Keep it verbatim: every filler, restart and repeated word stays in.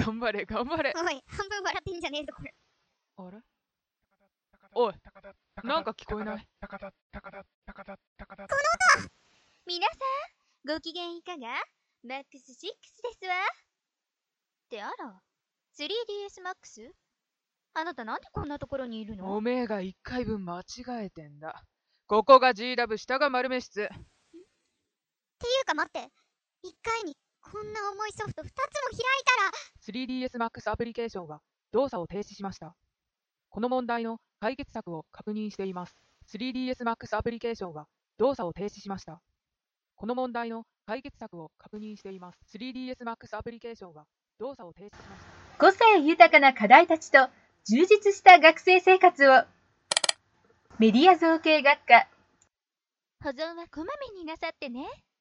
頑張れ頑張れ。 おい、半分笑ってんじゃねえぞこれ。 あれおい、なんか聞こえない。 この音は皆さん、ご機嫌いかが？マックスシックスですわ。ってあら、スリーディーエス マックス？あなたなんでこんなところにいるの？ おめえがいっかいぶん間違えてんだ。ここが ジーダブ、下が丸目室。 っていうか待って、いっかいにこんな重いソフトふたつも開いたら。 スリーディーエス マックスアプリケーションが動作を停止しました。この問題の解決策を確認しています。スリーディーエス マックスアプリケーションが動作を停止しました。この問題の解決策を確認しています。スリーディーエス マックスアプリケーションが動作を停止しました。 個性豊かな課題たちと充実した学生生活を。メディア造形学科。 保存はこまめになさってね。